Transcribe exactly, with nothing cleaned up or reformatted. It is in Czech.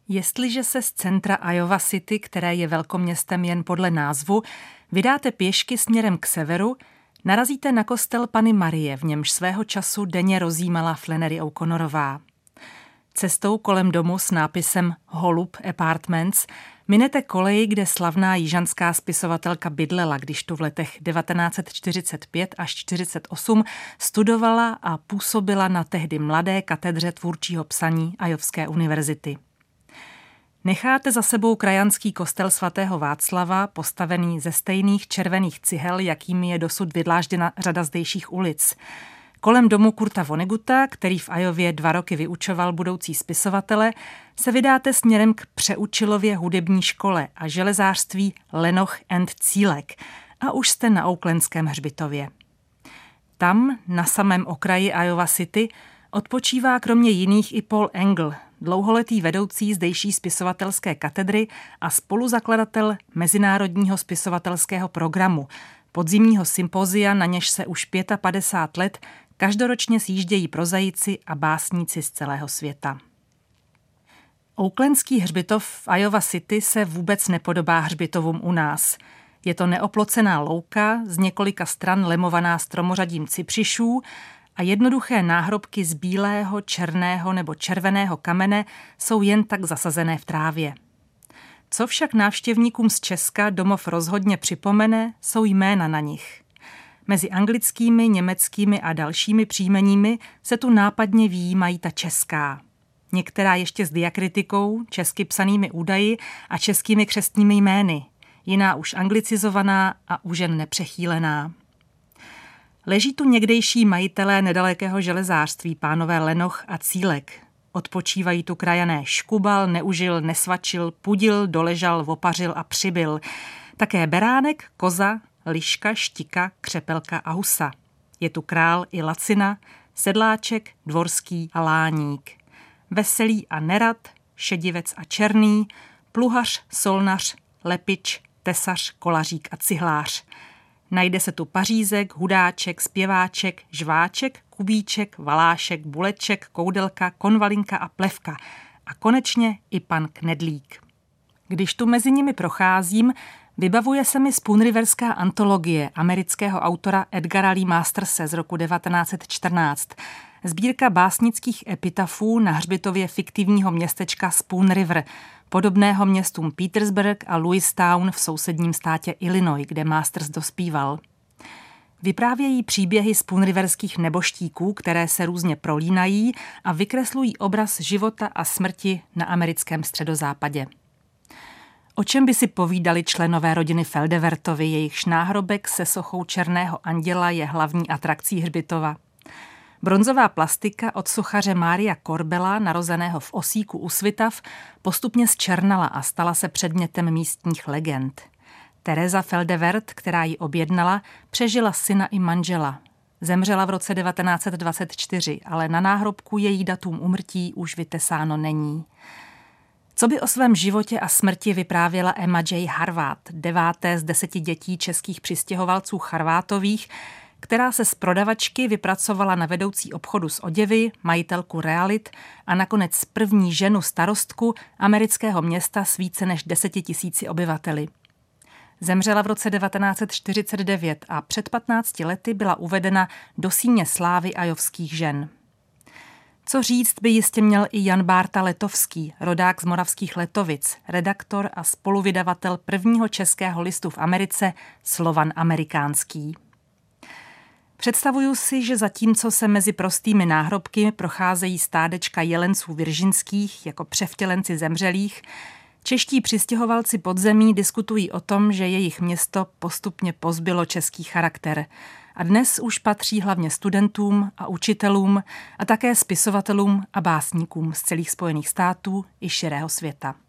Jestliže se z centra Iowa City, které je velkoměstem jen podle názvu, vydáte pěšky směrem k severu, narazíte na kostel Panny Marie, v němž svého času denně rozjímala Flannery O'Connorová. Cestou kolem domu s nápisem Holub Apartments minete koleji, kde slavná jižanská spisovatelka bydlela, když tu v letech devatenáct set čtyřicet pět až čtyřicet osm studovala a působila na tehdy mladé katedře tvůrčího psaní Iovské univerzity. Necháte za sebou krajanský kostel svatého Václava, postavený ze stejných červených cihel, jakými je dosud vydlážděna řada zdejších ulic. Kolem domu Kurta Vonnegutta, který v Iově dva roky vyučoval budoucí spisovatele, se vydáte směrem k Přeučilově hudební škole a železářství Lenoch and Cílek a už jste na Oaklandském hřbitově. Tam, na samém okraji Iowa City, odpočívá kromě jiných i Paul Engel, dlouholetý vedoucí zdejší spisovatelské katedry a spoluzakladatel Mezinárodního spisovatelského programu, podzimního sympozia, na něž se už padesát pět let každoročně sjíždějí prozaici a básníci z celého světa. Oaklandský hřbitov v Iowa City se vůbec nepodobá hřbitovům u nás. Je to neoplocená louka, z několika stran lemovaná stromořadím cypřišů a jednoduché náhrobky z bílého, černého nebo červeného kamene jsou jen tak zasazené v trávě. Co však návštěvníkům z Česka domov rozhodně připomene, jsou jména na nich. Mezi anglickými, německými a dalšími příjmeními se tu nápadně vyjímají ta česká. Některá ještě s diakritikou, česky psanými údaji a českými křestními jmény, jiná už anglicizovaná a už jen nepřechýlená. Leží tu někdejší majitelé nedalekého železářství, pánové Lenoch a Cílek. Odpočívají tu krajané Škubal, Neužil, Nesvačil, Pudil, Doležal, Vopařil a Přibyl. Také Beránek, Koza, Liška, Štika, Křepelka a Husa. Je tu Král i Lacina, Sedláček, Dvorský a Láník. Veselý a Nerad, Šedivec a Černý, Pluhař, Solnař, Lepič, Tesař, Kolařík a Cihlář. Najde se tu Pařízek, Hudáček, Zpěváček, Žváček, Kubíček, Valášek, Buleček, Koudelka, Konvalinka a Plevka. A konečně i pan Knedlík. Když tu mezi nimi procházím, vybavuje se mi Spoonriverská antologie amerického autora Edgara Lee Masterse z roku devatenáct set čtrnáct. Sbírka básnických epitafů na hřbitově fiktivního městečka Spoon River, podobného městům Petersburg a Lewistown v sousedním státě Illinois, kde Masters dospíval. Vyprávějí příběhy spoonriverských neboštíků, které se různě prolínají a vykreslují obraz života a smrti na americkém středozápadě. O čem by si povídali členové rodiny Feldewertovi, jejichž náhrobek se sochou černého anděla je hlavní atrakcí hřbitova? Bronzová plastika od sochaře Mária Korbela, narozeného v Osíku u Svitav, postupně zčernala a stala se předmětem místních legend. Teresa Feldewert, která ji objednala, přežila syna i manžela. Zemřela v roce devatenáct set dvacet čtyři, ale na náhrobku její datum úmrtí už vytesáno není. Co by o svém životě a smrti vyprávěla Emma J. Harvát, deváté z deseti dětí českých přistěhovalců Charvátových, která se z prodavačky vypracovala na vedoucí obchodu s oděvy, majitelku realit a nakonec první ženu starostku amerického města s více než deseti tisíci obyvateli. Zemřela v roce devatenáct set čtyřicet devět a před patnácti lety byla uvedena do síně slávy iovských žen. Co říct by jistě měl i Jan Bárta Letovský, rodák z moravských Letovic, redaktor a spoluvydavatel prvního českého listu v Americe Slovan amerikánský. Představuju si, že zatímco se mezi prostými náhrobky procházejí stádečka jelenců viržinských jako převtělenci zemřelých, čeští přistěhovalci podzemí diskutují o tom, že jejich město postupně pozbylo český charakter a dnes už patří hlavně studentům a učitelům a také spisovatelům a básníkům z celých Spojených států i širého světa.